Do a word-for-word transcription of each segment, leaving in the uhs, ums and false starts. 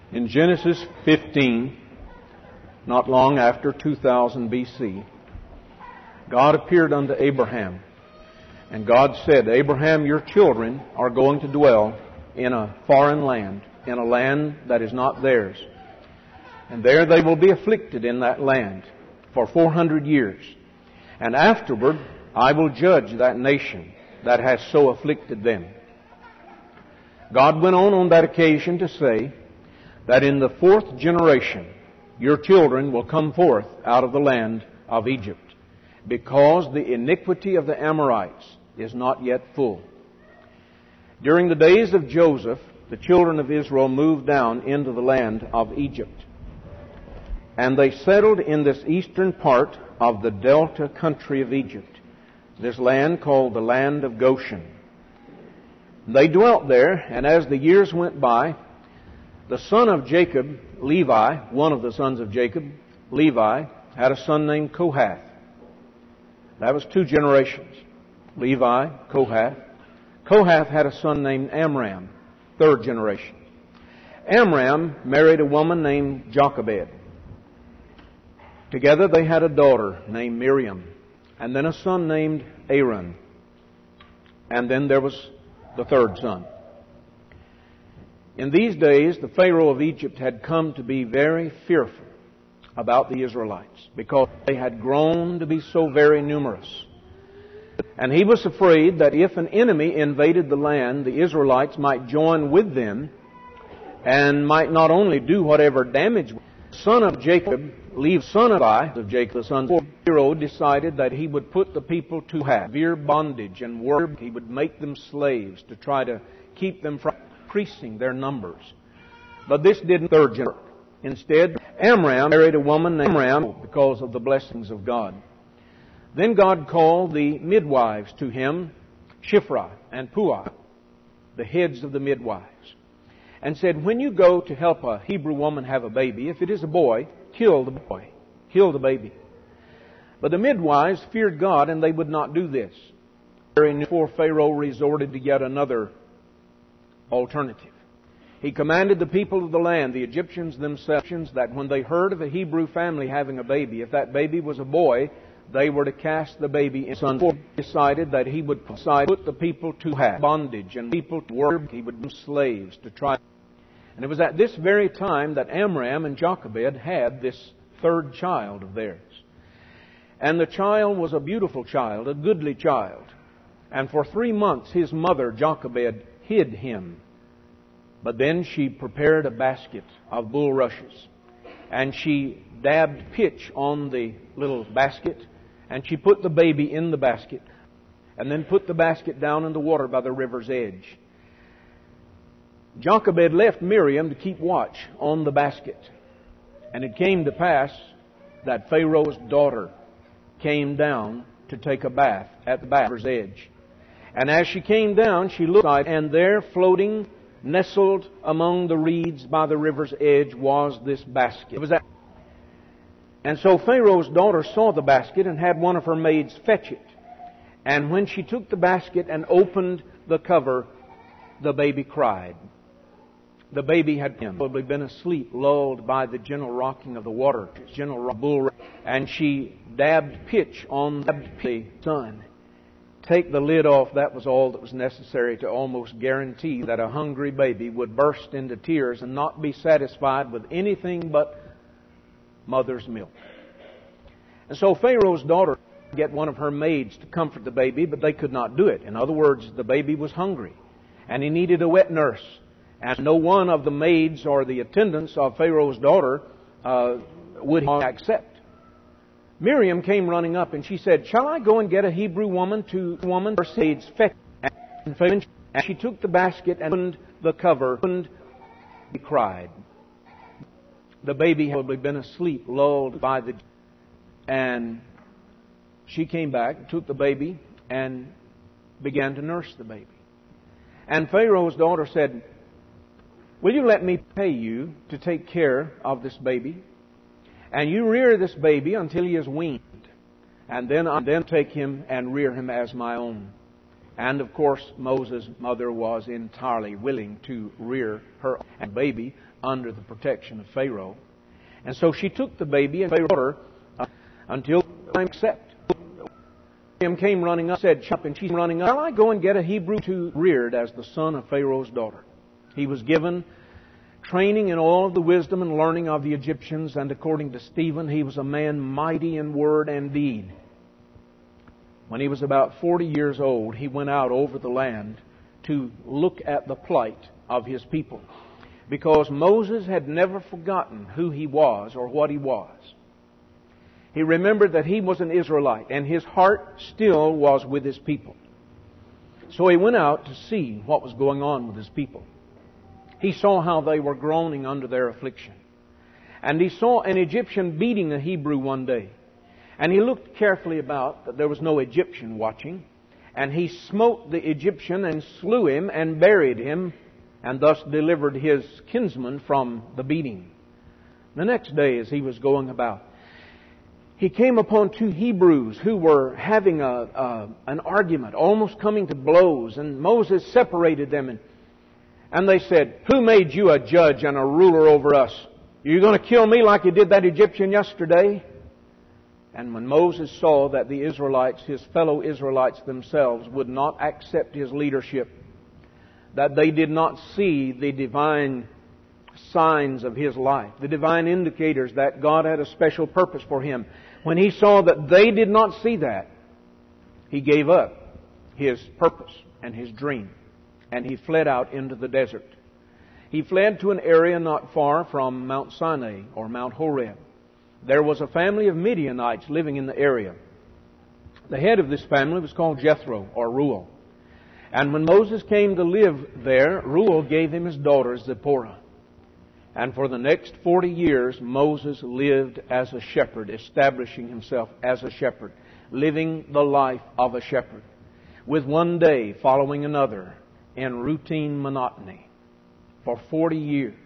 In Genesis fifteen, not long after two thousand B C, God appeared unto Abraham, and God said, Abraham, your children are going to dwell in a foreign land, in a land that is not theirs. And there they will be afflicted in that land for four hundred years. And afterward I will judge that nation that has so afflicted them. God went on on that occasion to say that in the fourth generation your children will come forth out of the land of Egypt, because the iniquity of the Amorites is not yet full. During the days of Joseph, the children of Israel moved down into the land of Egypt. And they settled in this eastern part of the delta country of Egypt, this land called the land of Goshen. They dwelt there, and as the years went by, the son of Jacob, Levi, one of the sons of Jacob, Levi, had a son named Kohath. That was two generations. Levi, Kohath. Kohath had a son named Amram, third generation. Amram married a woman named Jochebed. Together they had a daughter named Miriam, and then a son named Aaron. And then there was the third son. In these days, the Pharaoh of Egypt had come to be very fearful about the Israelites, because they had grown to be so very numerous. And he was afraid that if an enemy invaded the land, the Israelites might join with them and might not only do whatever damage. The son of Jacob, Levi, son of of Jacob, the son of Pharaoh, decided that he would put the people to severe bondage and work. He would make them slaves to try to keep them from increasing their numbers. But this didn't third generation. Instead, Amram married a woman named Amram because of the blessings of God. Then God called the midwives to him, Shiphrah and Puah, the heads of the midwives, and said, when you go to help a Hebrew woman have a baby, if it is a boy, kill the boy, kill the baby. But the midwives feared God, and they would not do this. Before Pharaoh resorted to yet another alternative. He commanded the people of the land, the Egyptians themselves, that when they heard of a Hebrew family having a baby, if that baby was a boy, they were to cast the baby in. Son decided that he would put the people to bondage and people to work. He would do slaves to try. And it was at this very time that Amram and Jochebed had this third child of theirs. And the child was a beautiful child, a goodly child. And for three months his mother, Jochebed, hid him. But then she prepared a basket of bulrushes, and she dabbed pitch on the little basket, and she put the baby in the basket, and then put the basket down in the water by the river's edge. Jochebed left Miriam to keep watch on the basket. And it came to pass that Pharaoh's daughter came down to take a bath at the river's edge. And as she came down, she looked outside, and there, floating, nestled among the reeds by the river's edge, was this basket. It was that. And so Pharaoh's daughter saw the basket and had one of her maids fetch it. And when she took the basket and opened the cover, the baby cried. The baby had probably been asleep, lulled by the gentle rocking of the water, gentle bull, and she dabbed pitch on the sun. Take the lid off, that was all that was necessary to almost guarantee that a hungry baby would burst into tears and not be satisfied with anything but mother's milk. And so Pharaoh's daughter would get one of her maids to comfort the baby, but they could not do it. In other words, the baby was hungry, and he needed a wet nurse. And no one of the maids or the attendants of Pharaoh's daughter uh, would accept. Miriam came running up, and she said, shall I go and get a Hebrew woman to woman her maids fetch? And she took the basket and opened the cover, and he cried. The baby had probably been asleep, lulled by the... And she came back, took the baby, and began to nurse the baby. And Pharaoh's daughter said, will you let me pay you to take care of this baby? And you rear this baby until he is weaned. And then I then take him and rear him as my own. And of course, Moses' mother was entirely willing to rear her baby under the protection of Pharaoh. And so she took the baby and Pharaoh's daughter uh, until time accept. Miriam came running up, said, "Chop," and she's running up. Shall I go and get a Hebrew to reared as the son of Pharaoh's daughter? He was given training in all of the wisdom and learning of the Egyptians, and according to Stephen, he was a man mighty in word and deed. When he was about forty years old, he went out over the land to look at the plight of his people, because Moses had never forgotten who he was or what he was. He remembered that he was an Israelite, and his heart still was with his people. So he went out to see what was going on with his people. He saw how they were groaning under their affliction. And he saw an Egyptian beating a Hebrew one day. And he looked carefully about, that there was no Egyptian watching. And he smote the Egyptian and slew him and buried him, and thus delivered his kinsman from the beating. The next day, as he was going about, he came upon two Hebrews who were having a, a an argument, almost coming to blows. And Moses separated them, and, and they said, "Who made you a judge and a ruler over us? Are you going to kill me like you did that Egyptian yesterday?" And when Moses saw that the Israelites, his fellow Israelites themselves, would not accept his leadership, that they did not see the divine signs of his life, the divine indicators that God had a special purpose for him, when he saw that they did not see that, he gave up his purpose and his dream, and he fled out into the desert. He fled to an area not far from Mount Sinai or Mount Horeb. There was a family of Midianites living in the area. The head of this family was called Jethro or Reuel. And when Moses came to live there, Reuel gave him his daughter Zipporah. And for the next forty years, Moses lived as a shepherd, establishing himself as a shepherd, living the life of a shepherd, with one day following another in routine monotony for forty years.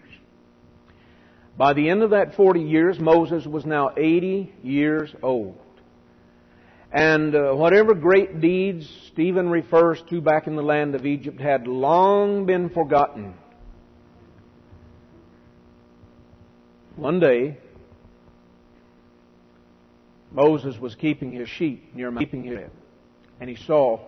By the end of that forty years, Moses was now eighty years old. And uh, whatever great deeds Stephen refers to back in the land of Egypt had long been forgotten. One day, Moses was keeping his sheep near Mount Horeb, and he saw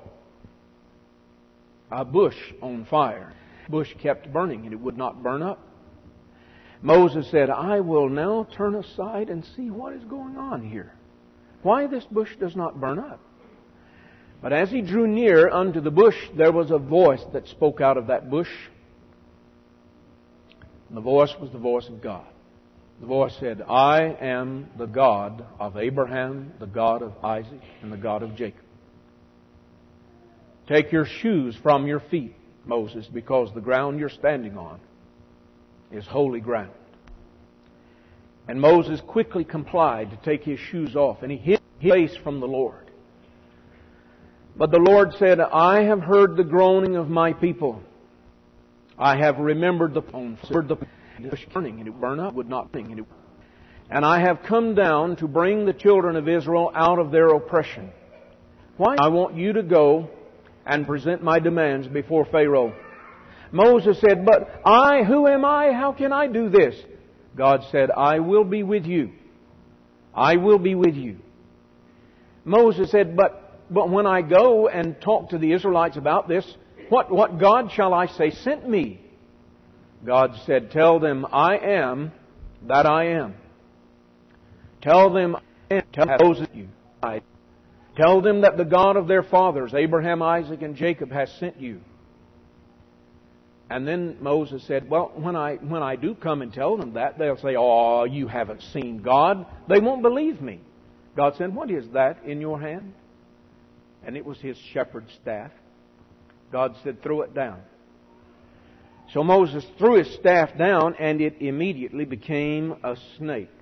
a bush on fire. The bush kept burning, and it would not burn up. Moses said, "I will now turn aside and see what is going on here. Why this bush does not burn up?" But as he drew near unto the bush, there was a voice that spoke out of that bush. And the voice was the voice of God. The voice said, "I am the God of Abraham, the God of Isaac, and the God of Jacob. Take your shoes from your feet, Moses, because the ground you're standing on is holy ground." And Moses quickly complied to take his shoes off, and he hid his face from the Lord. But the Lord said, "I have heard the groaning of my people. I have remembered the the burning, and it burned up, would not burn, and it, and I have come down to bring the children of Israel out of their oppression. Why? I want you to go and present my demands before Pharaoh." Moses said, "But I, who am I? How can I do this?" God said, "I will be with you. I will be with you." Moses said, but, but when I go and talk to the Israelites about this, what, what God shall I say sent me? God said, "Tell them I am that I am. Tell them, tell Moses you. Tell them that the God of their fathers, Abraham, Isaac, and Jacob, has sent you." And then Moses said, "Well, when I when I do come and tell them that, they'll say, 'Oh, you haven't seen God.' They won't believe me." God said, "What is that in your hand?" And it was his shepherd's staff. God said, "Throw it down." So Moses threw his staff down, and it immediately became a snake.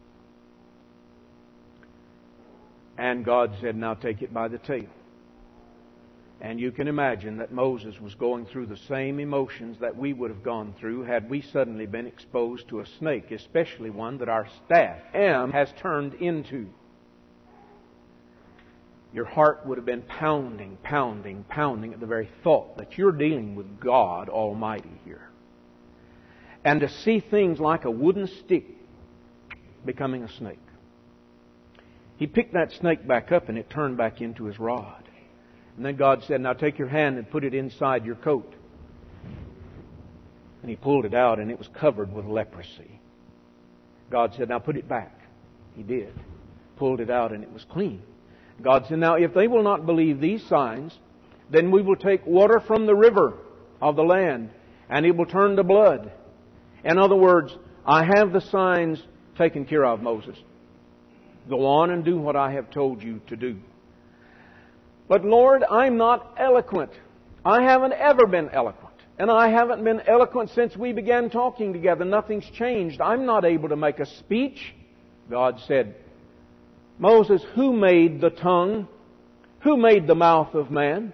And God said, "Now take it by the tail." And you can imagine that Moses was going through the same emotions that we would have gone through had we suddenly been exposed to a snake, especially one that our staff, Am, has turned into. your heart would have been pounding, pounding, pounding at the very thought that you're dealing with God Almighty here. And to see things like a wooden stick becoming a snake. He picked that snake back up and it turned back into his rod. And then God said, now take your hand and put it inside your coat. And he pulled it out and it was covered with leprosy. God said, now put it back. He did. Pulled it out and it was clean. God said, now if they will not believe these signs, then we will take water from the river of the land and it will turn to blood. In other words, I have the signs taken care of, Moses. Go on and do what I have told you to do. But Lord, I'm not eloquent. I haven't ever been eloquent. And I haven't been eloquent since we began talking together. Nothing's changed. I'm not able to make a speech. God said, Moses, who made the tongue? Who made the mouth of man?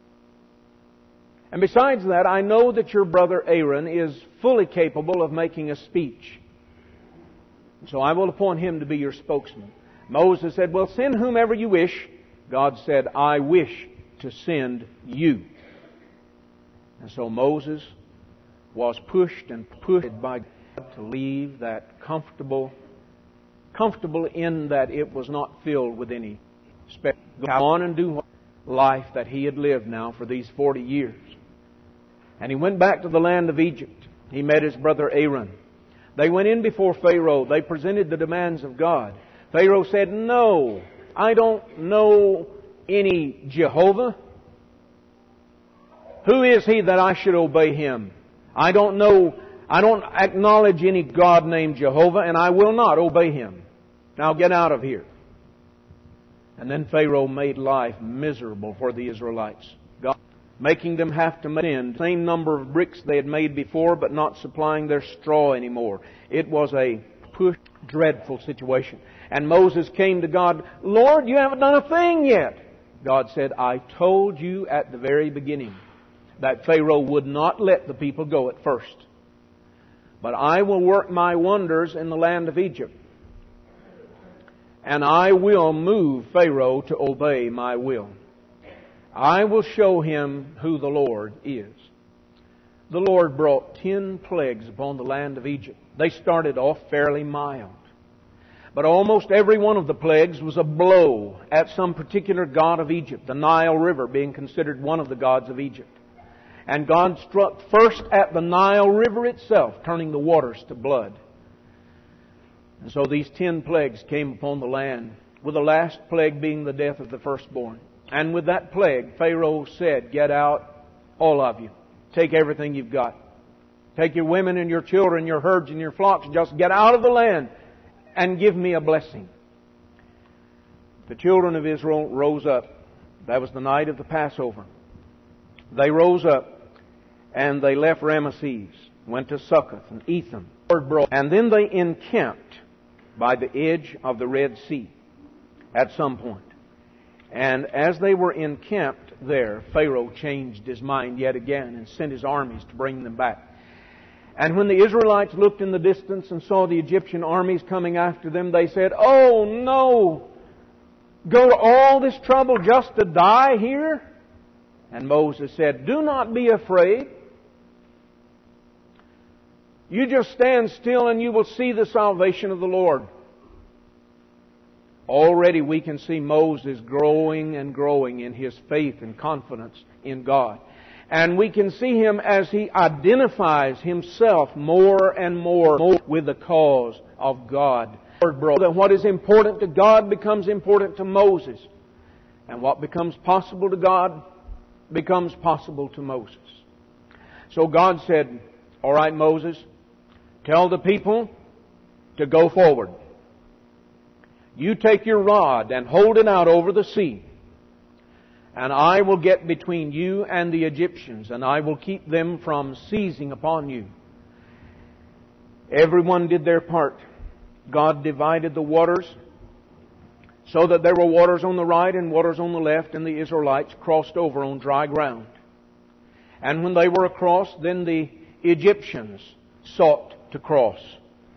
And besides that, I know that your brother Aaron is fully capable of making a speech. So I will appoint him to be your spokesman. Moses said, well, send whomever you wish. God said, I wish to send you. And so Moses was pushed and pushed by God to leave that comfortable, comfortable in that it was not filled with any spectacle. Go on and do life that he had lived now for these forty years. And he went back to the land of Egypt. He met his brother Aaron. They went in before Pharaoh. They presented the demands of God. Pharaoh said, no, I don't know any Jehovah. Who is he that I should obey him? I don't know, I don't acknowledge any God named Jehovah, and I will not obey him. Now get out of here. And then Pharaoh made life miserable for the Israelites, God, making them have to mend the same number of bricks they had made before, but not supplying their straw anymore. It was a push, dreadful situation. And Moses came to God, Lord, you haven't done a thing yet. God said, I told you at the very beginning that Pharaoh would not let the people go at first. But I will work my wonders in the land of Egypt. And I will move Pharaoh to obey my will. I will show him who the Lord is. The Lord brought ten plagues upon the land of Egypt. They started off fairly mild. But almost every one of the plagues was a blow at some particular god of Egypt, the Nile River being considered one of the gods of Egypt. And God struck first at the Nile River itself, turning the waters to blood. And so these ten plagues came upon the land, with the last plague being the death of the firstborn. And with that plague, Pharaoh said, get out, all of you. Take everything you've got. Take your women and your children, your herds and your flocks. Just get out of the land and give me a blessing. The children of Israel rose up. That was the night of the Passover. They rose up and they left Ramesses, went to Succoth and Etham, and then they encamped by the edge of the Red Sea at some point. And as they were encamped there, Pharaoh changed his mind yet again and sent his armies to bring them back. And when the Israelites looked in the distance and saw the Egyptian armies coming after them, they said, oh no! Go to all this trouble just to die here? And Moses said, do not be afraid. You just stand still and you will see the salvation of the Lord. Already we can see Moses growing and growing in his faith and confidence in God. And we can see him as he identifies himself more and more with the cause of God. That what is important to God becomes important to Moses. And what becomes possible to God becomes possible to Moses. So God said, all right, Moses, tell the people to go forward. You take your rod and hold it out over the sea. And I will get between you and the Egyptians, and I will keep them from seizing upon you. Everyone did their part. God divided the waters so that there were waters on the right and waters on the left, and the Israelites crossed over on dry ground. And when they were across, then the Egyptians sought to cross.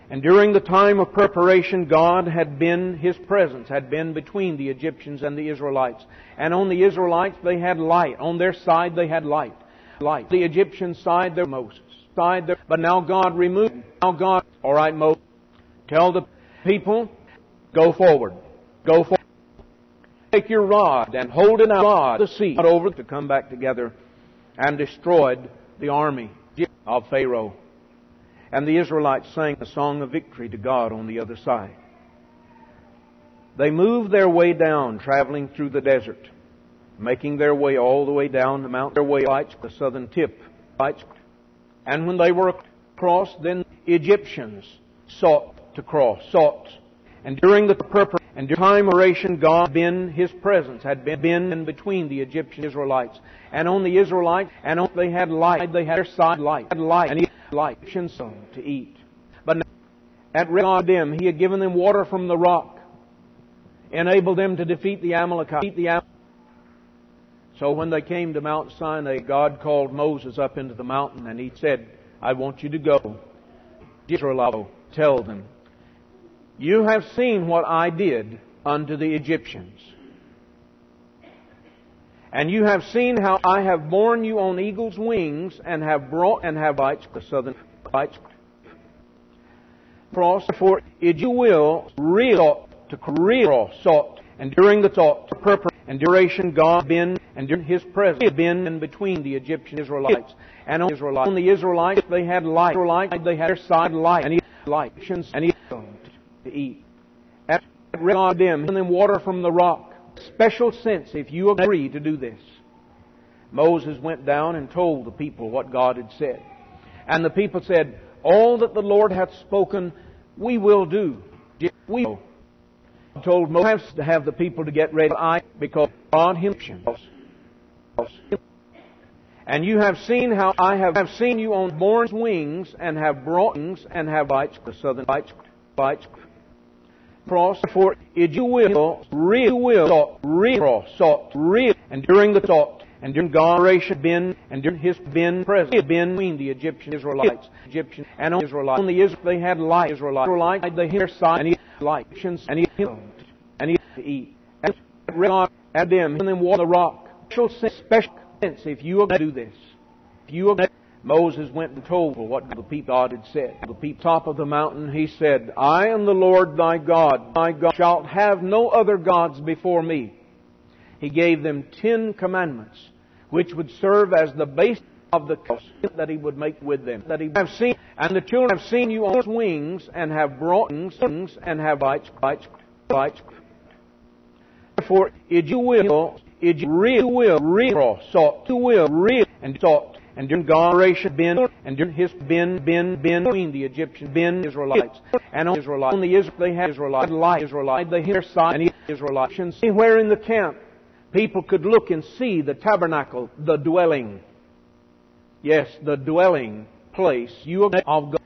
And during the time of preparation, God had been, His presence had been between the Egyptians and the Israelites. And on the Israelites they had light. On their side they had light. Light. The Egyptian side there was Moses. Side there. But now God removed. Now God, all right, Moses, tell the people, go forward. Go forward. Take your rod and hold it out the sea over to come back together, and destroyed the army of Pharaoh. And the Israelites sang a song of victory to God on the other side. They moved their way down, traveling through the desert, making their way all the way down the mountain, their way to the southern tip. And when they were across, then the Egyptians sought to cross, sought. And during the purpose and during time of operation, God had been, His presence had been, been in between the Egyptian Israelites. And on the Israelites, and on, they had light, they had their side light, had light, and He had light to eat. But now, at Rephidim, He had given them water from the rock, enabled them to defeat the Amalekites. The Am- so when they came to Mount Sinai, God called Moses up into the mountain, and He said, I want you to go. Israel, tell them, you have seen what I did unto the Egyptians. And you have seen how I have borne you on eagle's wings, and have brought and have lights the southern lights cross. For you will real to real sought, and during the thought to purpose and duration, God been and during His presence had been in between the Egyptian Israelites. And on, Israelites, on the Israelites they had light. Israelites they had their side light, and He had light, and He to eat. At Rephidim, and then water from the rock. Special sense if you agree to do this. Moses went down and told the people what God had said. And the people said, all that the Lord hath spoken, we will do. We will. Told Moses to have the people to get ready, because God Himself. And you have seen how I have, have seen you on born wings, and have brought wings, and have lights, the southern lights, lights, cross. For if you will, real will, sought, real, sought, real, and during the thought, and during God's been, and during His been present, been between the Egyptian Israelites, Egyptian and on Israelites. On the Israelites they had light, Israelites, Israelites they had their side, and He had light, and He had, and He had to eat. And God had them, and then water the rock. Special sense, special sense if you will do this. If you will. Moses went and told what the people God had said. The people top of the mountain, he said, I am the Lord thy God. Thy God shalt have no other gods before me. He gave them ten commandments, which would serve as the base of the covenant that He would make with them. That He have seen, and the children have seen you on wings, and have brought wings, and have lights, lights, lights. Therefore, if you will, if you real will, real sought, you will, real and sought. And during God's been, and during His been, been, been between the Egyptians, been Israelites, and on Israelites, on the Israelites, they had Israelites, light, Israelites, they had their side, and Israelites. Anywhere in the camp, people could look and see the tabernacle, the dwelling. Yes, the dwelling place you of God.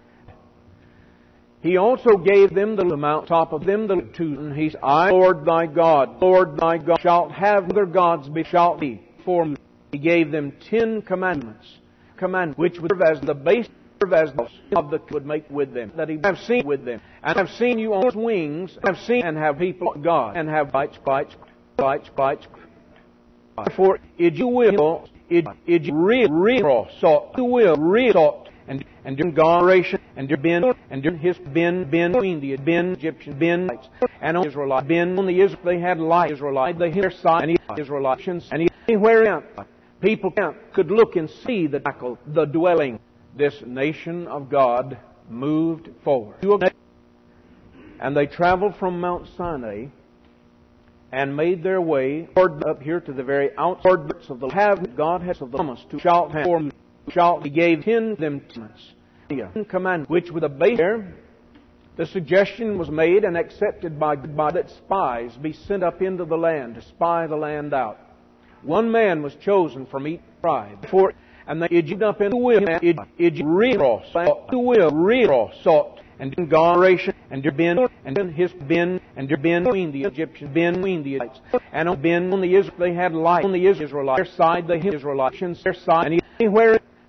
He also gave them the mount top of them the two, and He said, I, Lord thy God, Lord thy God, shalt have other gods be shalt be for me. He gave them ten commandments. Command which would serve as the base as the of the would make with them, that He have seen with them, and have seen you on wings, and have seen and have people God, and have lights, lights, lights, lights. For if you will, if if you real, real sought, you will real sought, and and during God's and during been and during His been been between the been Egyptian been and on Israelites been on the Israel they had light Israelite they had their side and Israelites and anywhere people could look and see the tabernacle, the dwelling. This nation of God moved forward. And they traveled from Mount Sinai and made their way up here to the very outskirts of the have God has of the promise to shalt have for shalt He gave ten them command which with a base there. The suggestion was made and accepted by God that spies be sent up into the land to spy the land out. One man was chosen from each tribe. For and they Egypt up in the will, Egypt real sought, the will real sought, and in God's and there been and in His been and there been between the Egyptians, been between the Israelites, and on been on the Israel they had light on the Israelites their side, the Israelites their side, and anywhere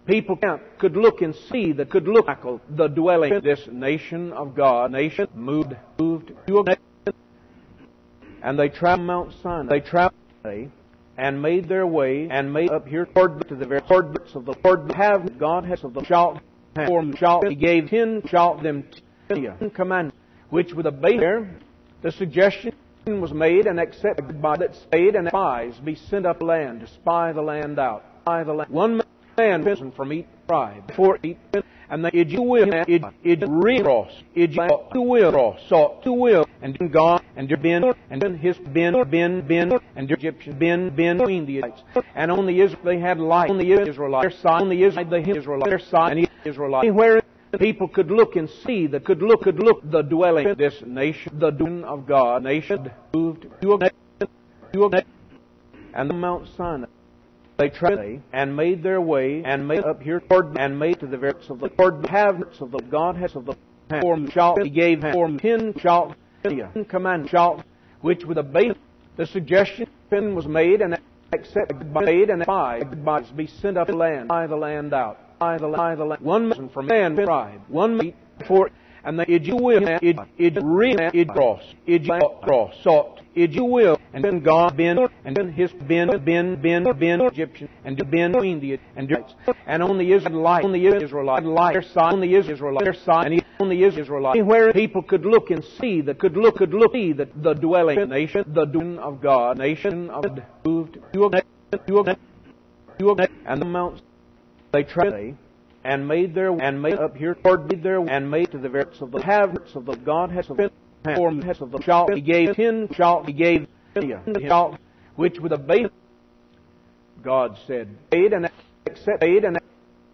People could look and see that could look like the dwelling. This nation of God, nation moved, moved to a nation, and they traveled Mount Sinai. They traveled and made their way and made up here toward to the very coordinates of the Lord. Have God has of the shalt form shalt He gave ten shalt them ten commandments, which with a base there, the suggestion was made and accepted by that stayed and spies be sent up land to spy the land out. Spy the land. One man risen from each tribe for each, and they id you will id id recross id you will cross sought to will and God and been and then his been been been and the Egyptians been been between the Israelites, and on the Israel they had light on the Israelites side on the Israel the Israelites their side and the Israelites where people could look and see that could look could look the dwelling this nation the doing of God nation moved to a to a and the Mount Sinai. They traveled and made their way and made up here toward and made to the verse of the Lord habits of the God has of the form shalt He gave form ten shalt command shalt, which with a base the suggestion was made and accepted by made and by by be sent up the land by the land out by the by the land one man from man tribe one meet for and the id you will id id re id cross id cross sought id you will and then God been and then his been been been been Egyptian and been between the and and on the Israelite on the Israelite light their side on the Israelite their side and on the Israelite where people could look and see that could look could look see that the dwelling nation the doing of God nation of moved to a to a to a and the mountains they traveled and made their and made up here toward their and made to the verse of the habits of the God has of form has of the shalt He gave ten shalt He gave shalt, which with a base God said paid and accept paid and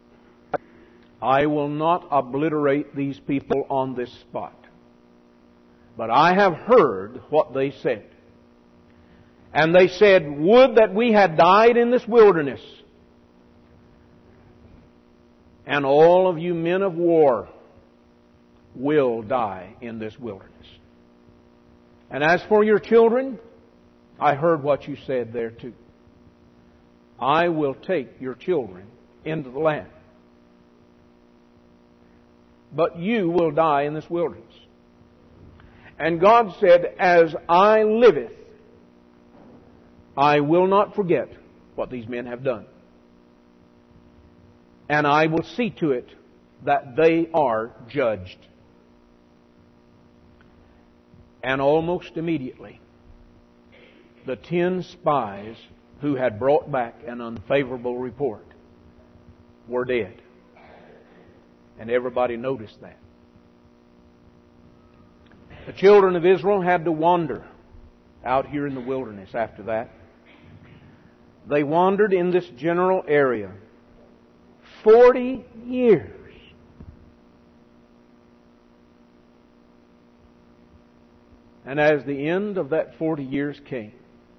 I will not obliterate these people on this spot, but I have heard what they said, and they said, would that we had died in this wilderness. And all of you men of war will die in this wilderness. And as for your children, I heard what you said there too. I will take your children into the land. But you will die in this wilderness. And God said, as I liveth, I will not forget what these men have done. And I will see to it that they are judged. And almost immediately, the ten spies who had brought back an unfavorable report were dead. And everybody noticed that. The children of Israel had to wander out here in the wilderness after that. They wandered in this general area Forty years. And as the end of that forty years came,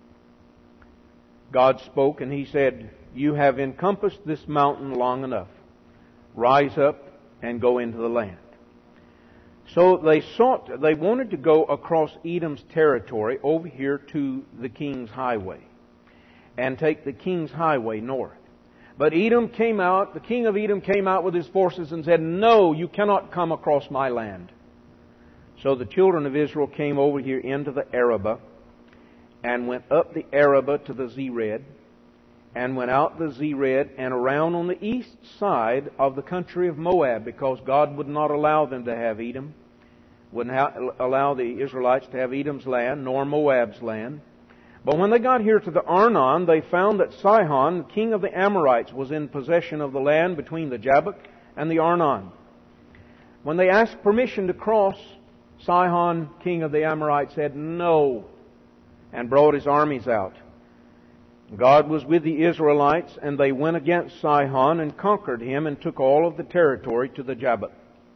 God spoke and He said, you have encompassed this mountain long enough. Rise up and go into the land. So they sought, they wanted to go across Edom's territory over here to the King's Highway and take the King's Highway north. But Edom came out, the king of Edom came out with his forces and said, no, you cannot come across my land. So the children of Israel came over here into the Arabah and went up the Arabah to the Zered and went out the Zered and around on the east side of the country of Moab, because God would not allow them to have Edom, wouldn't ha- allow the Israelites to have Edom's land nor Moab's land. But when they got here to the Arnon, they found that Sihon, king of the Amorites, was in possession of the land between the Jabbok and the Arnon. When they asked permission to cross, Sihon, king of the Amorites, said no, and brought his armies out. God was with the Israelites, and they went against Sihon and conquered him and took all of the territory to the Jabbok.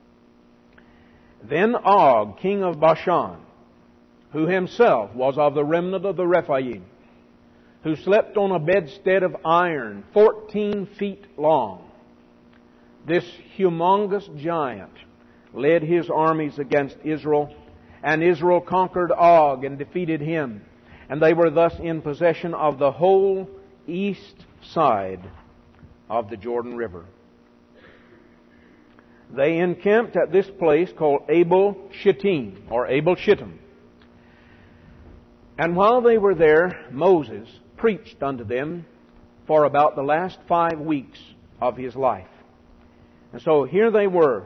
Then Og, king of Bashan, who himself was of the remnant of the Rephaim, who slept on a bedstead of iron, fourteen feet long. This humongous giant led his armies against Israel, and Israel conquered Og and defeated him. And they were thus in possession of the whole east side of the Jordan River. they encamped at this place called Abel Shittim, or Abel Shittim. And while they were there, Moses preached unto them for about the last five weeks of his life. And so here they were.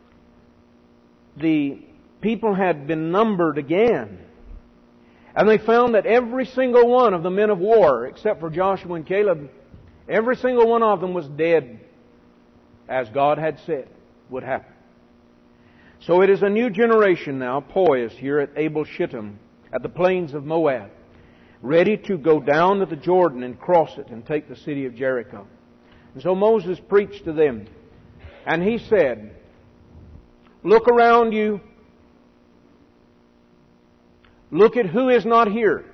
The people had been numbered again. And they found that every single one of the men of war, except for Joshua and Caleb, every single one of them was dead, as God had said would happen. So it is a new generation now poised here at Abel Shittim, at the plains of Moab, ready to go down to the Jordan and cross it and take the city of Jericho. And so Moses preached to them, and he said, look around you. Look at who is not here.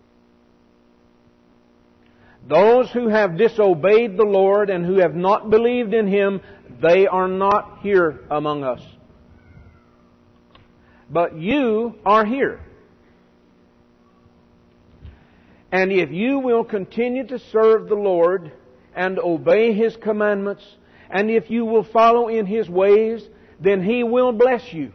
Those who have disobeyed the Lord and who have not believed in Him, they are not here among us. But you are here. And if you will continue to serve the Lord and obey His commandments, and if you will follow in His ways, then He will bless you.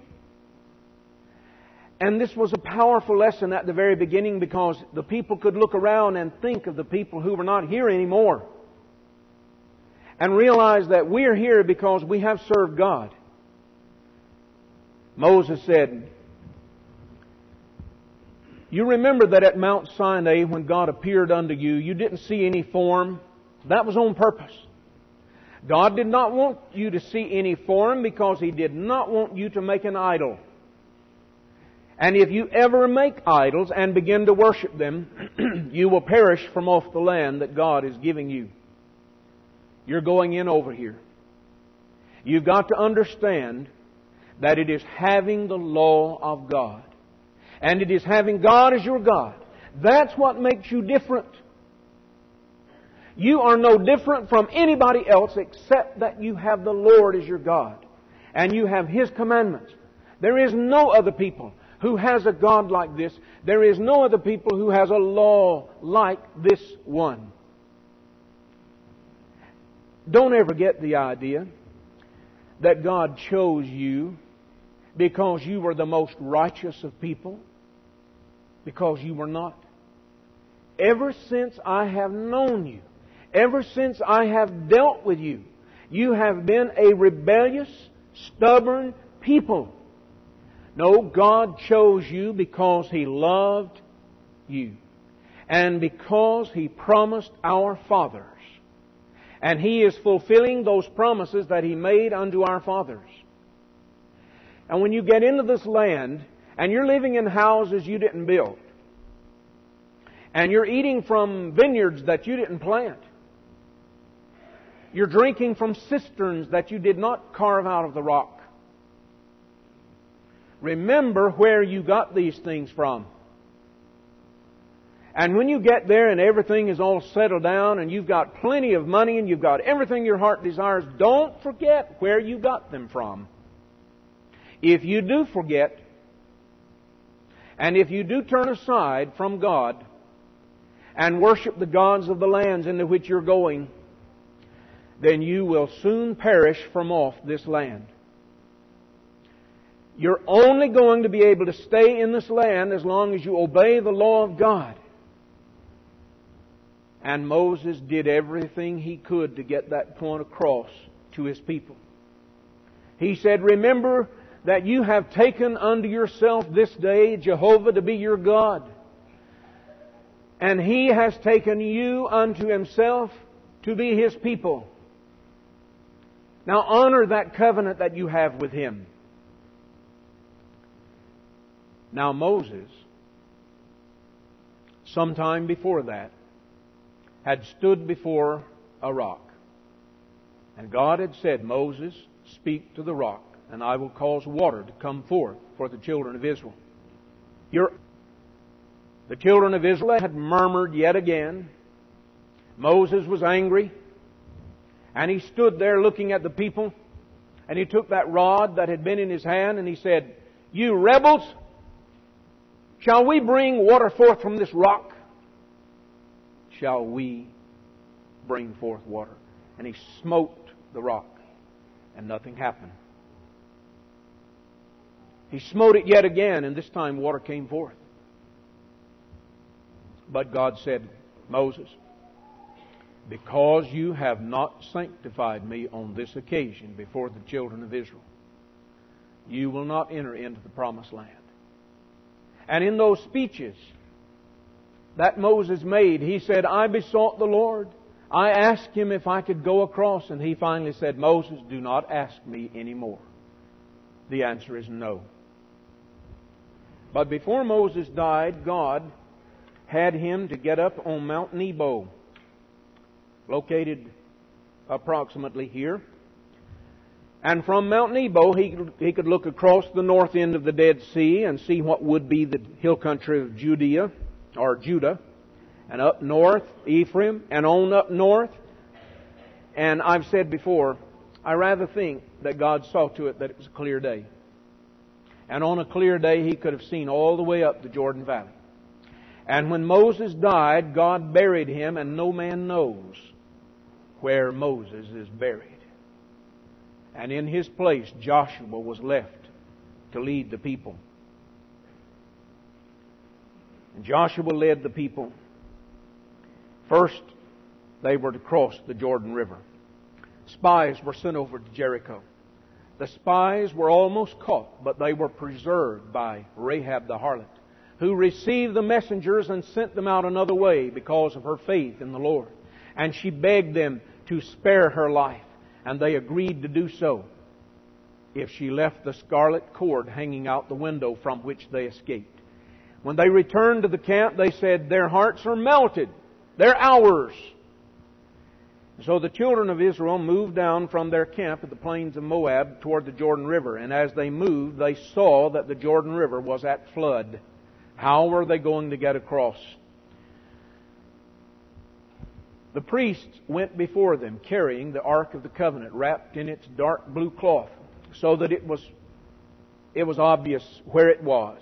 And this was a powerful lesson at the very beginning, because the people could look around and think of the people who were not here anymore and realize that we're here because we have served God. Moses said, you remember that at Mount Sinai when God appeared unto you, you didn't see any form. That was on purpose. God did not want you to see any form because He did not want you to make an idol. And if you ever make idols and begin to worship them, you will perish from off the land that God is giving you. You're going in over here. You've got to understand that it is having the law of God. And it is having God as your God. That's what makes you different. You are no different from anybody else except that you have the Lord as your God. And you have His commandments. There is no other people who has a God like this. There is no other people who has a law like this one. Don't ever get the idea that God chose you because you were the most righteous of people, because you were not. Ever since I have known you, ever since I have dealt with you, you have been a rebellious, stubborn people. No, God chose you because He loved you. And because He promised our fathers. And He is fulfilling those promises that He made unto our fathers. And when you get into this land, and you're living in houses you didn't build, and you're eating from vineyards that you didn't plant, you're drinking from cisterns that you did not carve out of the rock, remember where you got these things from. And when you get there and everything is all settled down and you've got plenty of money and you've got everything your heart desires, don't forget where you got them from. If you do forget, and if you do turn aside from God and worship the gods of the lands into which you're going, then you will soon perish from off this land. You're only going to be able to stay in this land as long as you obey the law of God. And Moses did everything he could to get that point across to his people. He said, remember that you have taken unto yourself this day Jehovah to be your God. And He has taken you unto Himself to be His people. Now honor that covenant that you have with Him. Now Moses, sometime before that, had stood before a rock. And God had said, Moses, speak to the rock, and I will cause water to come forth for the children of Israel. You're... The children of Israel had murmured yet again. Moses was angry. And he stood there looking at the people. And he took that rod that had been in his hand and he said, you rebels, shall we bring water forth from this rock? Shall we bring forth water? And he smote the rock, and nothing happened. He smote it yet again, and this time water came forth. But God said, Moses, because you have not sanctified me on this occasion before the children of Israel, you will not enter into the promised land. And in those speeches that Moses made, he said, I besought the Lord. I asked Him if I could go across, and He finally said, Moses, do not ask me anymore. The answer is no. But before Moses died, God had him to get up on Mount Nebo, located approximately here. And from Mount Nebo, he, he could look across the north end of the Dead Sea and see what would be the hill country of Judea, or Judah, and up north, Ephraim, and on up north. And I've said before, I rather think that God saw to it that it was a clear day. And on a clear day, He could have seen all the way up the Jordan Valley. And when Moses died, God buried him, and no man knows where Moses is buried. And in his place, Joshua was left to lead the people. And Joshua led the people. First, they were to cross the Jordan River. Spies were sent over to Jericho. The spies were almost caught, but they were preserved by Rahab the harlot, who received the messengers and sent them out another way because of her faith in the Lord. And she begged them to spare her life, and they agreed to do so if she left the scarlet cord hanging out the window from which they escaped. When they returned to the camp, they said, their hearts are melted. They're ours. So the children of Israel moved down from their camp at the plains of Moab toward the Jordan River. And as they moved, they saw that the Jordan River was at flood. How were they going to get across? The priests went before them, carrying the Ark of the Covenant wrapped in its dark blue cloth, so that it was, it was obvious where it was.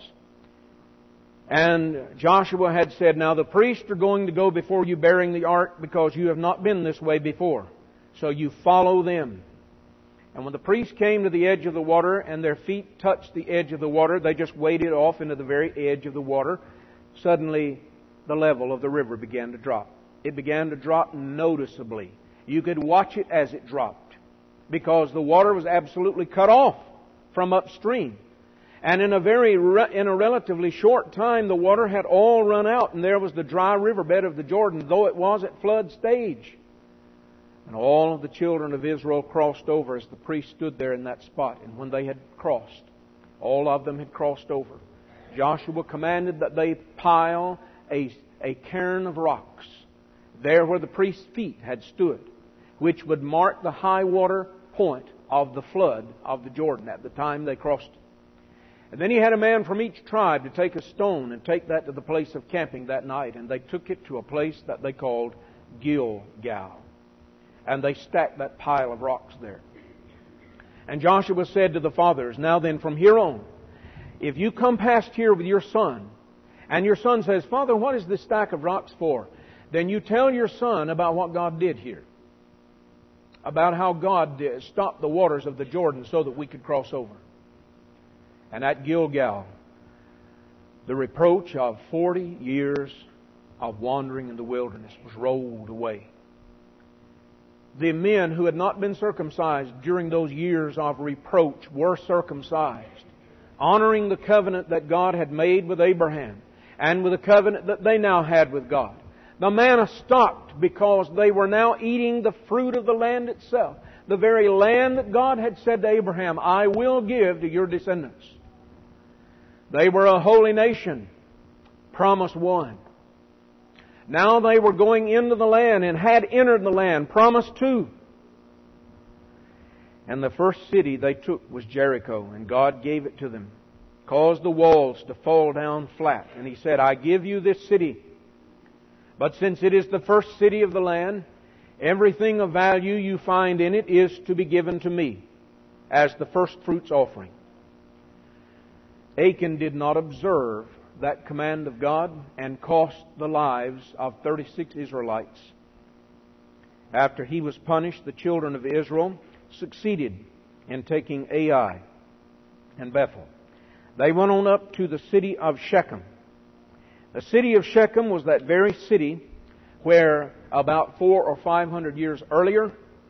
And Joshua had said, now the priests are going to go before you bearing the ark because you have not been this way before. So you follow them. And when the priests came to the edge of the water and their feet touched the edge of the water, they just waded off into the very edge of the water. Suddenly, the level of the river began to drop. It began to drop noticeably. You could watch it as it dropped, because the water was absolutely cut off from upstream. And in a very, in a relatively short time, the water had all run out, and there was the dry riverbed of the Jordan, though it was at flood stage. And all of the children of Israel crossed over as the priest stood there in that spot. And when they had crossed, all of them had crossed over, Joshua commanded that they pile a, a cairn of rocks there where the priest's feet had stood, which would mark the high water point of the flood of the Jordan at the time they crossed it. And then he had a man from each tribe to take a stone and take that to the place of camping that night. And they took it to a place that they called Gilgal. And they stacked that pile of rocks there. And Joshua said to the fathers, now then, from here on, if you come past here with your son, and your son says, Father, what is this stack of rocks for? Then you tell your son about what God did here. About how God did stop the waters of the Jordan so that we could cross over. And at Gilgal, the reproach of forty years of wandering in the wilderness was rolled away. The men who had not been circumcised during those years of reproach were circumcised, honoring the covenant that God had made with Abraham and with the covenant that they now had with God. The manna stopped because they were now eating the fruit of the land itself. The very land that God had said to Abraham, I will give to your descendants. They were a holy nation, promise one. Now they were going into the land and had entered the land, promise two. And the first city they took was Jericho, and God gave it to them, caused the walls to fall down flat. And He said, I give you this city. But since it is the first city of the land, everything of value you find in it is to be given to me as the first fruits offering. Achan did not observe that command of God and cost the lives of thirty-six Israelites. After he was punished, the children of Israel succeeded in taking Ai and Bethel. they went on up to the city of Shechem. The city of Shechem was that very city where about four or five hundred years earlier,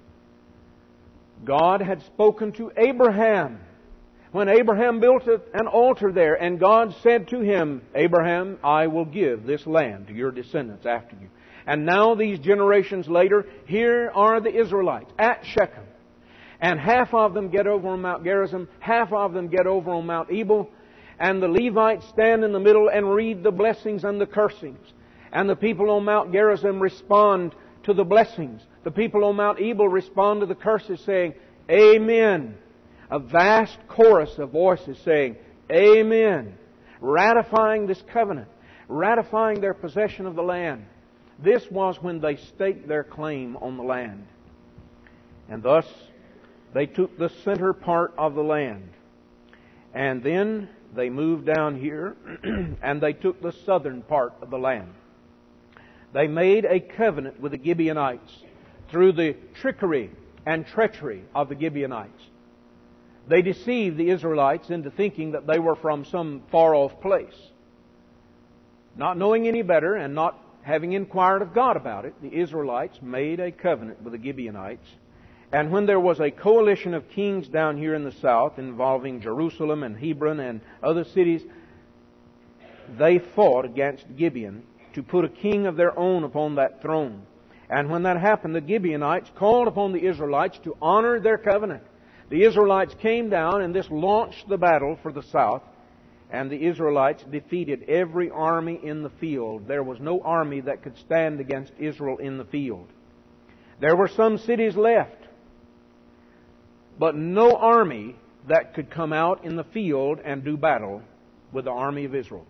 God had spoken to Abraham. When Abraham built an altar there, and God said to him, Abraham, I will give this land to your descendants after you. And now these generations later, here are the Israelites at Shechem. And half of them get over on Mount Gerizim, half of them get over on Mount Ebal, and the Levites stand in the middle and read the blessings and the cursings. And the people on Mount Gerizim respond to the blessings. The people on Mount Ebal respond to the curses, saying, Amen. A vast chorus of voices saying, Amen. Ratifying this covenant. Ratifying their possession of the land. This was when they staked their claim on the land. And thus, they took the center part of the land. And then they moved down here and they took the southern part of the land. They made a covenant with the Gibeonites through the trickery and treachery of the Gibeonites. They deceived the Israelites into thinking that they were from some far-off place. Not knowing any better and not having inquired of God about it, the Israelites made a covenant with the Gibeonites. And when there was a coalition of kings down here in the south involving Jerusalem and Hebron and other cities, they fought against Gibeon to put a king of their own upon that throne. And when that happened, the Gibeonites called upon the Israelites to honor their covenant. The Israelites came down, and this launched the battle for the south. And the Israelites defeated every army in the field. There was no army that could stand against Israel in the field. There were some cities left, but no army that could come out in the field and do battle with the army of Israel.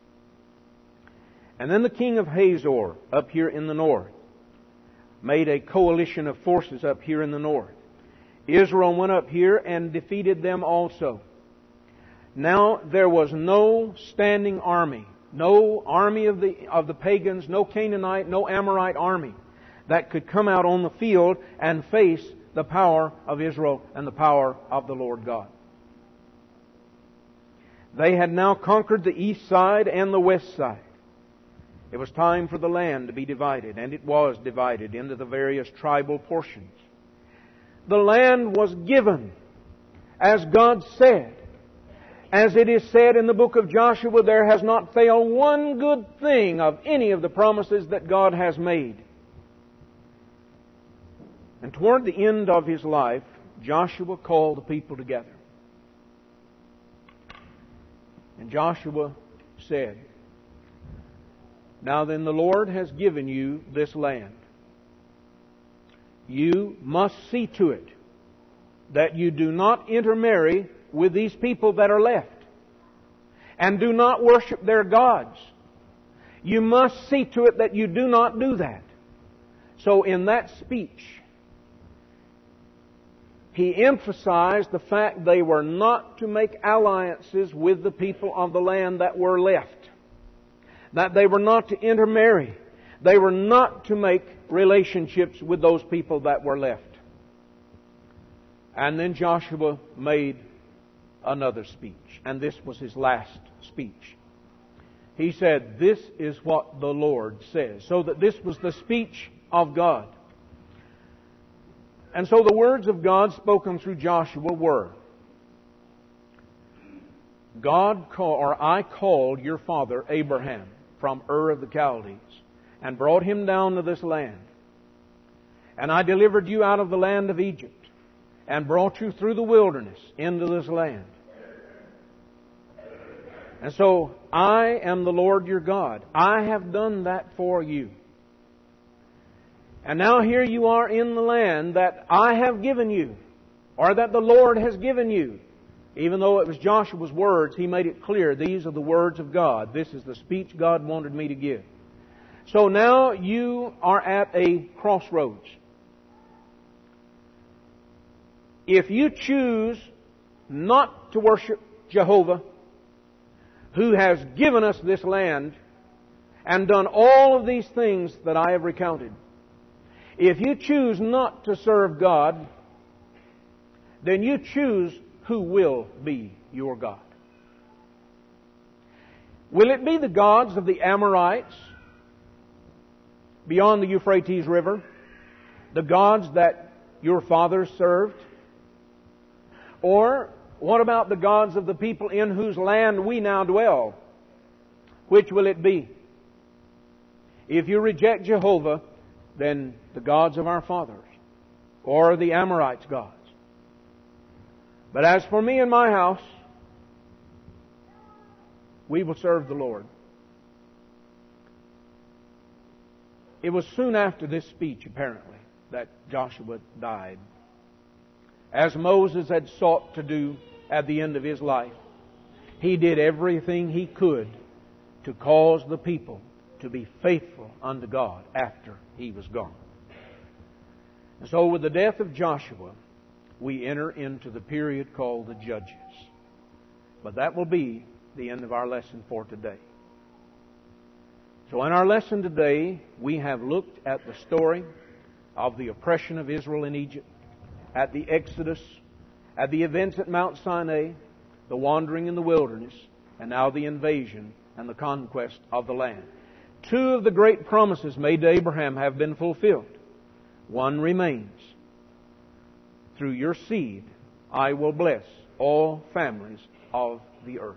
And then the king of Hazor, up here in the north, made a coalition of forces up here in the north. Israel went up here and defeated them also. Now there was no standing army, no army of the of the pagans, no Canaanite, no Amorite army that could come out on the field and face the power of Israel and the power of the Lord God. They had now conquered the east side and the west side. It was time for the land to be divided, and it was divided into the various tribal portions. The land was given as God said. As it is said in the book of Joshua, there has not failed one good thing of any of the promises that God has made. And toward the end of his life, Joshua called the people together. And Joshua said, Now then, the Lord has given you this land. You must see to it that you do not intermarry with these people that are left, and do not worship their gods. You must see to it that you do not do that. So in that speech, he emphasized the fact they were not to make alliances with the people of the land that were left. That they were not to intermarry. They were not to make relationships with those people that were left. And then Joshua made another speech. And this was his last speech. He said, This is what the Lord says. So that this was the speech of God. And so the words of God spoken through Joshua were, God call, or I called your father Abraham from Ur of the Chaldees, and brought him down to this land. And I delivered you out of the land of Egypt, and brought you through the wilderness into this land. And so I am the Lord your God. I have done that for you. And now here you are in the land that I have given you, or that the Lord has given you. Even though it was Joshua's words, he made it clear, these are the words of God. This is the speech God wanted me to give. So now you are at a crossroads. If you choose not to worship Jehovah, who has given us this land and done all of these things that I have recounted, if you choose not to serve God, then you choose who will be your God. Will it be the gods of the Amorites beyond the Euphrates River? The gods that your fathers served? Or what about the gods of the people in whose land we now dwell? Which will it be? If you reject Jehovah, then the gods of our fathers, or the Amorites' gods. But as for me and my house, we will serve the Lord. It was soon after this speech, apparently, that Joshua died. As Moses had sought to do at the end of his life, he did everything he could to cause the people to be faithful unto God after he was gone. And so with the death of Joshua, we enter into the period called the Judges. But that will be the end of our lesson for today. So in our lesson today, we have looked at the story of the oppression of Israel in Egypt, at the Exodus, at the events at Mount Sinai, the wandering in the wilderness, and now the invasion and the conquest of the land. Two of the great promises made to Abraham have been fulfilled. One remains. Through your seed, I will bless all families of the earth.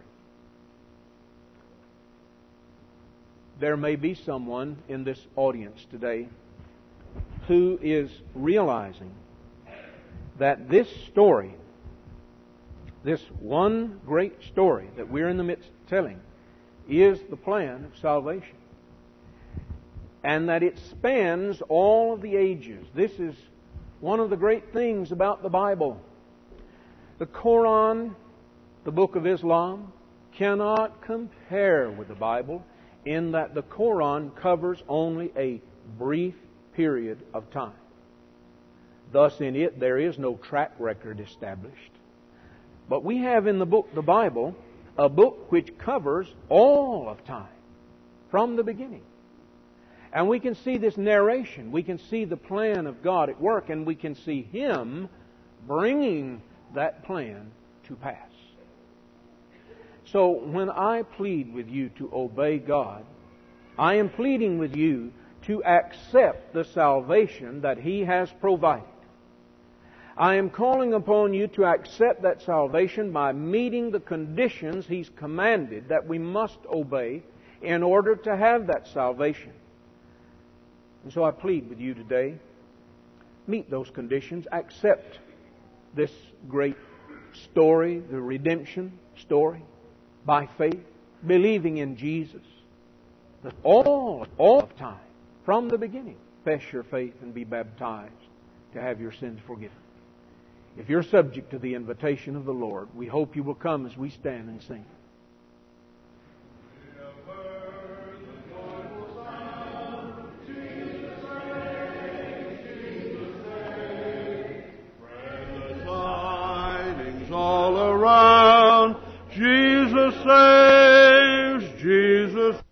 There may be someone in this audience today who is realizing that this story, this one great story that we're in the midst of telling, is the plan of salvation. And that it spans all of the ages. This is one of the great things about the Bible. The Quran, the Book of Islam, cannot compare with the Bible in that the Quran covers only a brief period of time. Thus in it there is no track record established. But we have in the book, the Bible, a book which covers all of time from the beginning. And we can see this narration. We can see the plan of God at work, and we can see Him bringing that plan to pass. So when I plead with you to obey God, I am pleading with you to accept the salvation that He has provided. I am calling upon you to accept that salvation by meeting the conditions He's commanded that we must obey in order to have that salvation. And so I plead with you today, meet those conditions, accept this great story, the redemption story, by faith, believing in Jesus, that all, all of time, from the beginning, confess your faith and be baptized to have your sins forgiven. If you're subject to the invitation of the Lord, we hope you will come as we stand and sing. All around, Jesus saves, Jesus